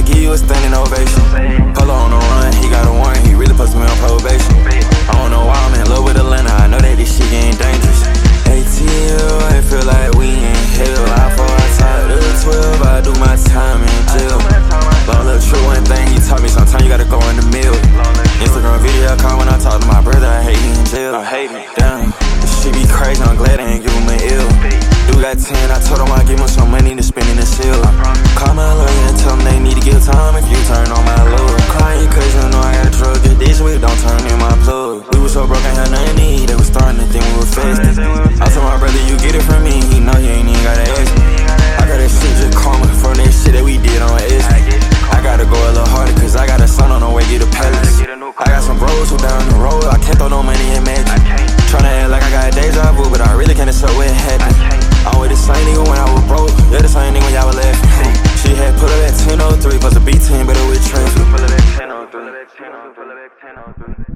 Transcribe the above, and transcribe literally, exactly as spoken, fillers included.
they give you a standing ovation. Polo on the run, he got a warrant, he really puts me on probation. I don't know why I'm in love with Atlanta, I know that this shit getting dangerous. A T L, I feel like we in hell. I fall outside of the twelve, I do my time in jail. Long little true, one thing he taught me, sometimes you gotta go in the middle. Instagram video call when I talk to my brother, I hate he in jail. I hate me, damn. This shit be crazy, I'm glad I ain't give him an ill. Dude got ten, I told him I'd give him some money to spend in the seal. Call my lawyer and tell him they need to give time if you turn on my love. Crying cause you know I got a drug addiction, we don't turn in my plug. We was so broke, I had nothing to eat, they was starting to think we were festive. I told my brother, you get it from me, he know you ain't even gotta ask me. I got that shit just karma from that shit that we did on S. I gotta go a little harder cause I got a son on the way, get a palace. I got some bros who down the road, I can't throw no money in magic. Tryna act like I got deja vu, but I really can't accept what happened. I'm with the same nigga when I was broke, you're the same nigga when y'all was laughing. She had put up at ten oh three, plus a B team, better with traffic.